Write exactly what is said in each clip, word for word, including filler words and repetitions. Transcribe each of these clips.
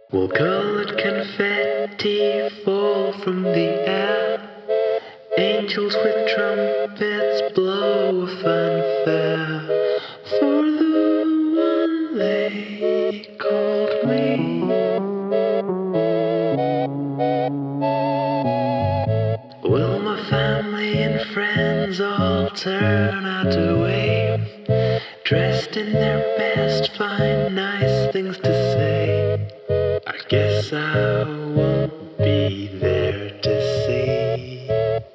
Will colored confetti fall from the air? Angels with trumpets blow a fanfare for the one they called me. Will my family and friends all turn out to wave, dressed in their best, find nice things to say? I guess I won't be there to see.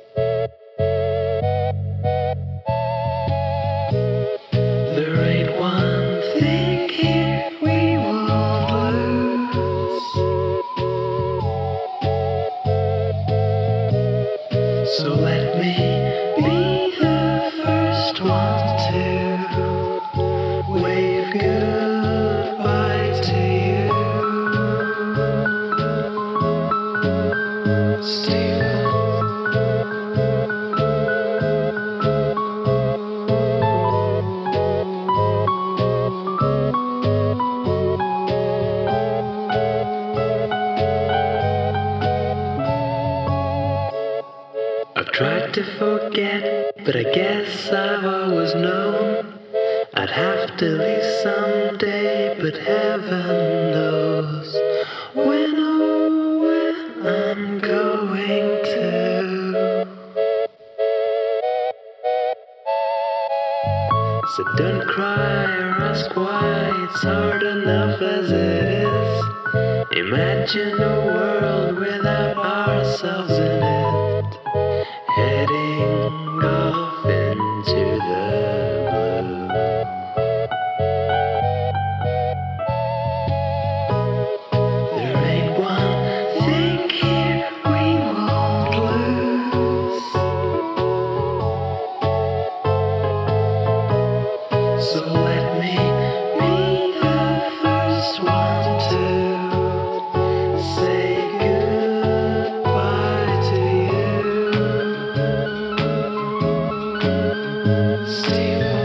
There ain't one thing here we won't lose, so let me be the first one to wave goodbye to you, Stephen. I've tried to forget, but I guess I've always known I'd have to leave someday, but heaven knows when or when I'm going to. So don't cry or ask why, it's hard enough as it is. Imagine a world without ourselves in it, heading off into the blue. There ain't one thing here we won't lose, so let me be the first one to say goodbye to you, Stephen.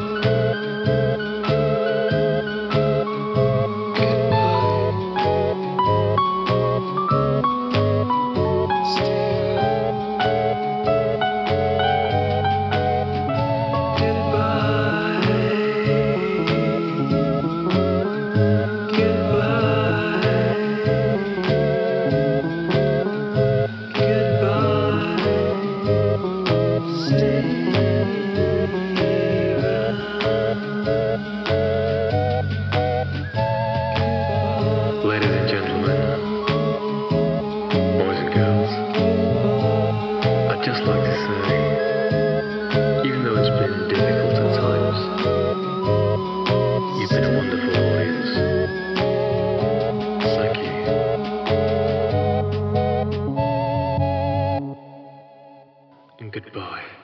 Ladies and gentlemen, boys and girls, I'd just like to say, even though it's been difficult at times, you've been a wonderful audience. Thank you. And goodbye.